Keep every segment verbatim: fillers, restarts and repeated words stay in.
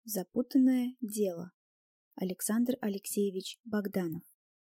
Запутанное дело. Александр Алексеевич Богданов.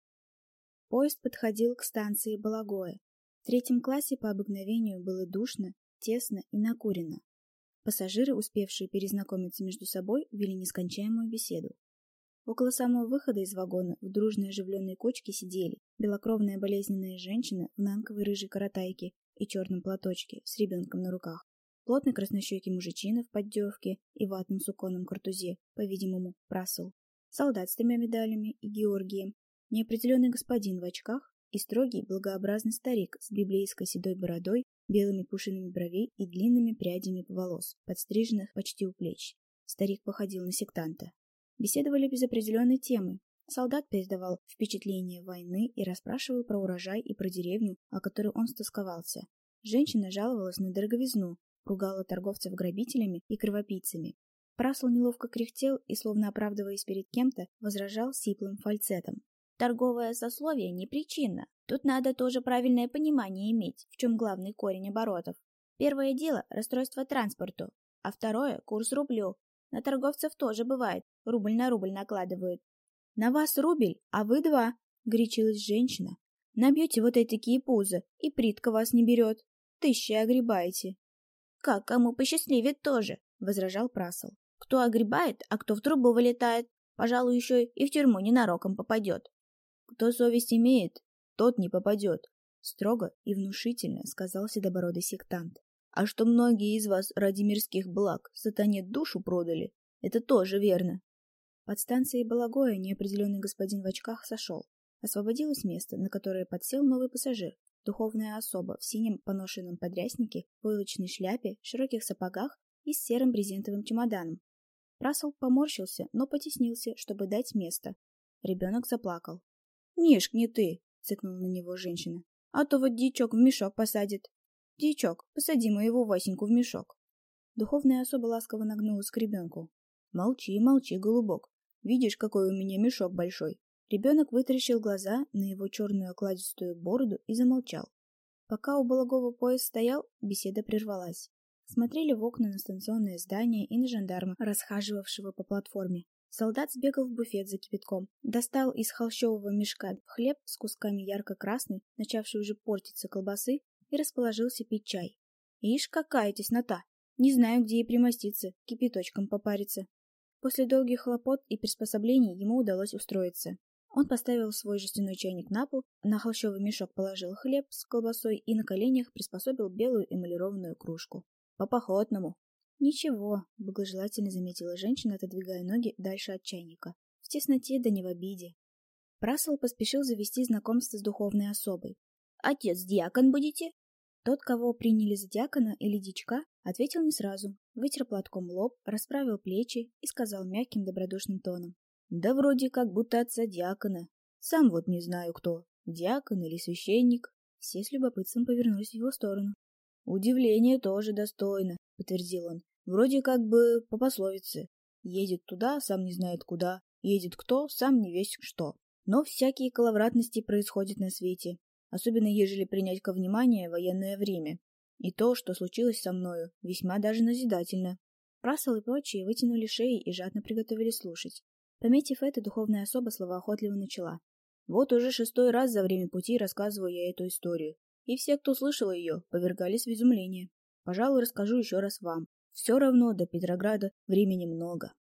Поезд подходил к станции Балагое. В третьем классе по обыкновению было душно, тесно и накурено. Пассажиры, успевшие перезнакомиться между собой, вели нескончаемую беседу. Около самого выхода из вагона в дружной оживленной кучке сидели белокровная болезненная женщина в нанковой рыжей коротайке и черном платочке с ребенком на руках, плотный краснощекий мужичина в поддевке и ватном суконном картузе, по-видимому, прасл, солдат с тремя медалями и Георгием, неопределенный господин в очках и строгий благообразный старик с библейской седой бородой, белыми пушиными бровей и длинными прядями волос, подстриженных почти у плеч. Старик походил на сектанта. Беседовали без определенной темы. Солдат передавал впечатления войны и расспрашивал про урожай и про деревню, о которой он стосковался. Женщина жаловалась на дороговизну, ругала торговцев грабителями и кровопийцами. Прасл неловко кряхтел и, словно оправдываясь перед кем-то, возражал сиплым фальцетом. Торговое сословие не причина. Тут надо тоже правильное понимание иметь, в чем главный корень оборотов. Первое дело – расстройство транспорту, а второе – курс рублю. На торговцев тоже бывает, рубль на рубль накладывают. «На вас рубль, а вы два», – горячилась женщина. «Набьете вот такие пузы, и притка вас не берет. Тысячи огребаете». «Как кому посчастливит тоже», — возражал Прасл. «Кто огребает, а кто в трубу вылетает, пожалуй, еще и в тюрьму ненароком попадет». «Кто совесть имеет, тот не попадет», — строго и внушительно сказал седобородый сектант. «А что многие из вас ради мирских благ сатане душу продали, это тоже верно». Под станцией Балагое неопределенный господин в очках сошел. Освободилось место, на которое подсел новый пассажир. Духовная особа в синем поношенном подряснике, войлочной шляпе, широких сапогах и с серым брезентовым чемоданом. Прасл поморщился, но потеснился, чтобы дать место. Ребенок заплакал. «Нишк, не ты!» — цыкнула на него женщина. «А то вот дьячок в мешок посадит. Дьячок, посади моего Васеньку в мешок». Духовная особа ласково нагнулась к ребенку. «Молчи, молчи, голубок. Видишь, какой у меня мешок большой?» Ребенок вытаращил глаза на его черную окладистую бороду и замолчал. Пока у Балагова поезд стоял, беседа прервалась. Смотрели в окна на станционное здание и на жандарма, расхаживавшего по платформе. Солдат сбегал в буфет за кипятком, достал из холщового мешка хлеб с кусками ярко-красной, начавшей уже портиться колбасы, и расположился пить чай. Ишь, какая теснота! Не знаю, где и примоститься, кипяточком попариться. После долгих хлопот и приспособлений ему удалось устроиться. Он поставил свой жестяной чайник на пол, на холщовый мешок положил хлеб с колбасой и на коленях приспособил белую эмалированную кружку. «По-походному». «Ничего», — благожелательно заметила женщина, отодвигая ноги дальше от чайника. «В тесноте да не в обиде». Прасл поспешил завести знакомство с духовной особой. «Отец, диакон будете?» Тот, кого приняли за диакона или дичка, ответил не сразу, вытер платком лоб, расправил плечи и сказал мягким добродушным тоном. «Да вроде как будто отца диакона. Сам вот не знаю кто, диакон или священник». Все с любопытством повернулись в его сторону. «Удивление тоже достойно», — подтвердил он. «Вроде как бы по пословице. Едет туда, сам не знает куда. Едет кто, сам не весть что. Но всякие коловратности происходят на свете, особенно ежели принять ко вниманию военное время. И то, что случилось со мною, весьма даже назидательно». Прасл и прочие вытянули шеи и жадно приготовились слушать. Пометив это, духовная особа словоохотливо начала. «Вот уже шестой раз за время пути рассказываю я эту историю, и все, кто слышал ее, повергались в изумление. Пожалуй, расскажу еще раз вам. Все равно до Петрограда времени много.